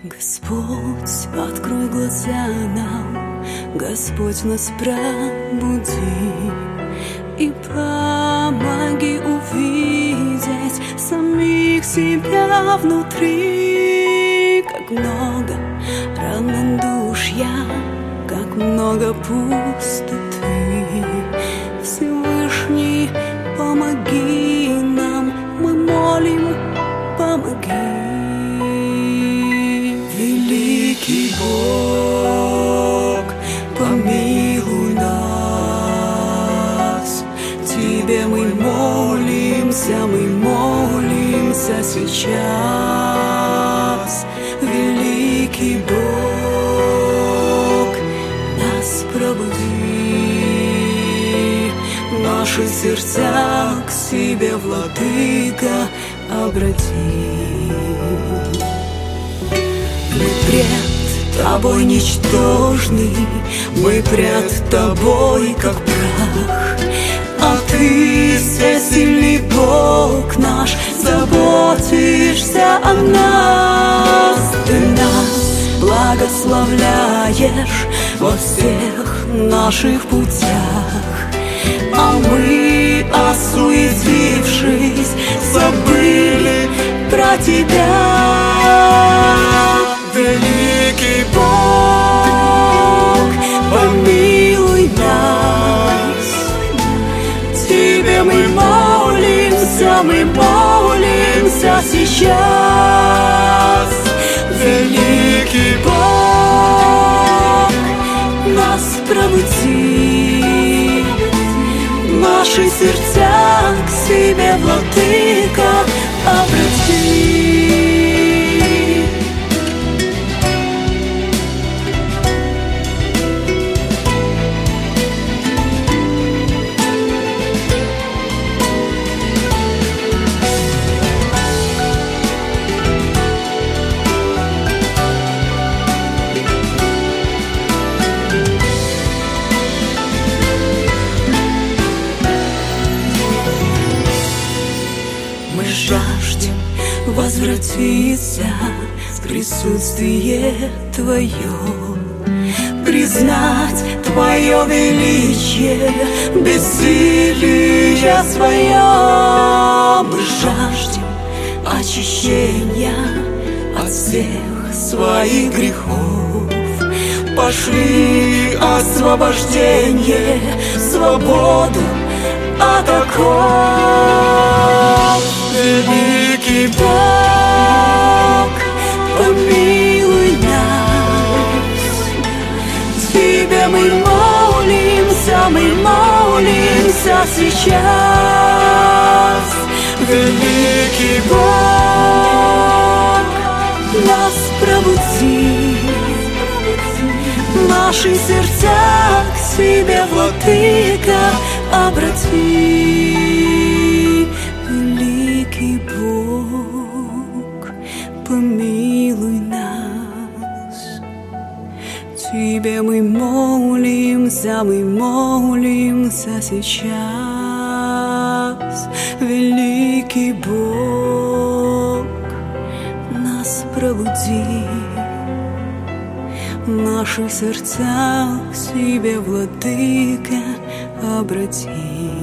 Господь, открой глаза нам, Господь, нас пробуди и помоги увидеть самих себя внутри. Как много равнодушия, как много пустоты. Всевышний, помоги нам, мы молим, помоги. Великий Бог, помилуй нас. Тебе мы молимся сейчас. Великий Бог, нас пробуди, наши сердца к себе, Владыка, обрати. Мы пред Тобой ничтожны, мы пред Тобой, как прах, а Ты, всесильный Бог наш, заботишься о нас. Ты нас благословляешь во всех наших путях, а мы, осуетившись, забыли про Тебя. Великий Бог, помилуй нас. Тебе мы молимся сейчас. Великий Бог, нас пробуди, наши сердца к себе, Владыка, обрати. Жаждем возвратиться в присутствие Твое, признать Твое величие, бессилие свое. Мы жаждем очищения от всех своих грехов. Пошли освобождение, свободу от оков. Великий Бог, помилуй нас. Тебе мы молимся сейчас. Великий Бог, нас пробуди, наши сердца к себе, Владыка, обрати. Великий Бог, помилуй нас. Тебе мы молимся сейчас. Великий Бог, нас пробуди, наши сердца к себе, Владыка, обрати.